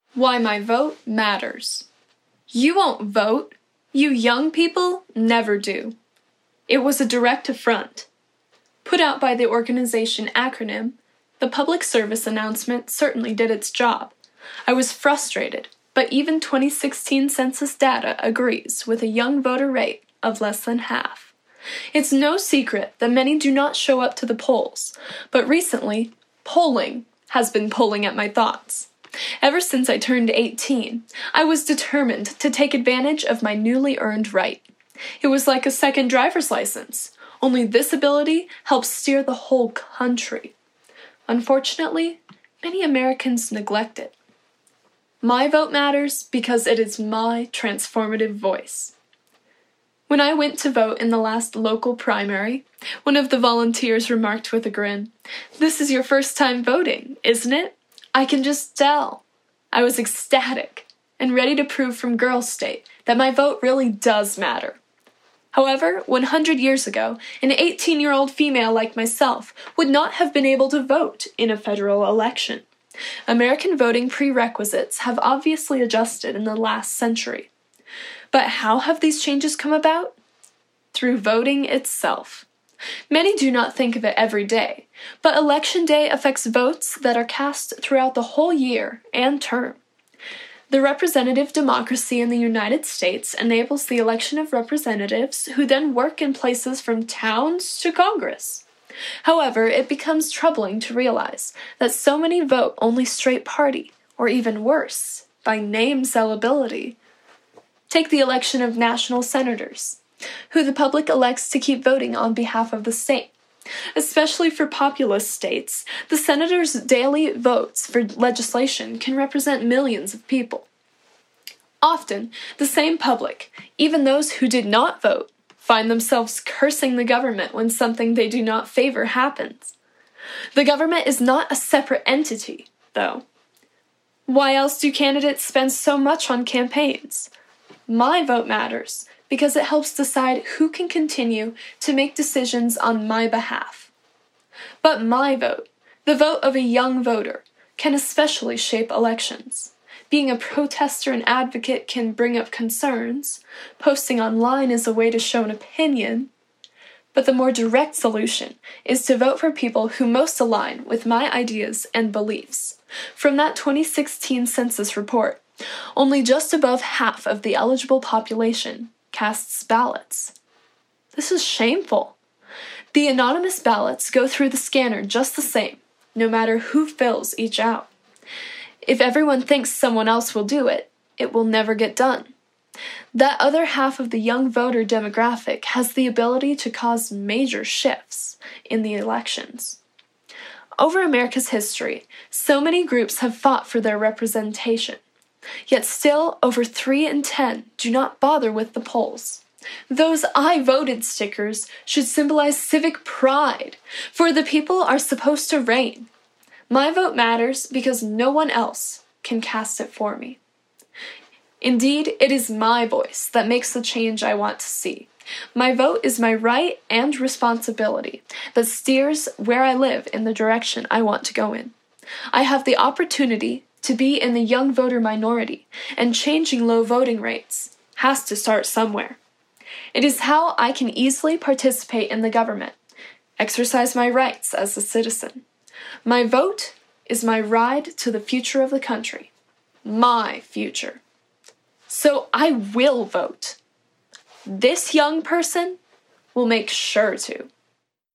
Why my vote matters. You won't vote. You young people never do. It was a direct affront. Put out by the organization acronym, the public service announcement certainly did its job. I was frustrated, but even 2016 census data agrees with a young voter rate of less than half. It's no secret that many do not show up to the polls, but recently, polling has been pulling at my thoughts. Ever since I turned 18, I was determined to take advantage of my newly earned right. It was like a second driver's license, only this ability helps steer the whole country. Unfortunately, many Americans neglect it. My vote matters because it is my transformative voice. When I went to vote in the last local primary, one of the volunteers remarked with a grin, "This is your first time voting, isn't it? I can just tell." I was ecstatic and ready to prove from Girl State that my vote really does matter. However, 100 years ago, an 18-year-old female like myself would not have been able to vote in a federal election. American voting prerequisites have obviously adjusted in the last century. But how have these changes come about? Through voting itself. Many do not think of it every day, but Election Day affects votes that are cast throughout the whole year and term. The representative democracy in the United States enables the election of representatives who then work in places from towns to Congress. However, it becomes troubling to realize that so many vote only straight party, or even worse, by name sellability. Take the election of national senators, who the public elects to keep voting on behalf of the state. Especially for populous states, the senators' daily votes for legislation can represent millions of people. Often, the same public, even those who did not vote, find themselves cursing the government when something they do not favor happens. The government is not a separate entity, though. Why else do candidates spend so much on campaigns? My vote matters because it helps decide who can continue to make decisions on my behalf. But my vote, the vote of a young voter, can especially shape elections. Being a protester and advocate can bring up concerns. Posting online is a way to show an opinion. But the more direct solution is to vote for people who most align with my ideas and beliefs. From that 2016 census report, only just above half of the eligible population casts ballots. This is shameful. The anonymous ballots go through the scanner just the same, no matter who fills each out. If everyone thinks someone else will do it, it will never get done. That other half of the young voter demographic has the ability to cause major shifts in the elections. Over America's history, so many groups have fought for their representation. Yet still, over 3 in 10 do not bother with the polls. Those "I voted" stickers should symbolize civic pride, for the people are supposed to reign. My vote matters because no one else can cast it for me. Indeed, it is my voice that makes the change I want to see. My vote is my right and responsibility that steers where I live in the direction I want to go in. I have the opportunity to be in the young voter minority, and changing low voting rates has to start somewhere. It is how I can easily participate in the government, exercise my rights as a citizen. My vote is my ride to the future of the country. My future. So I will vote. This young person will make sure to.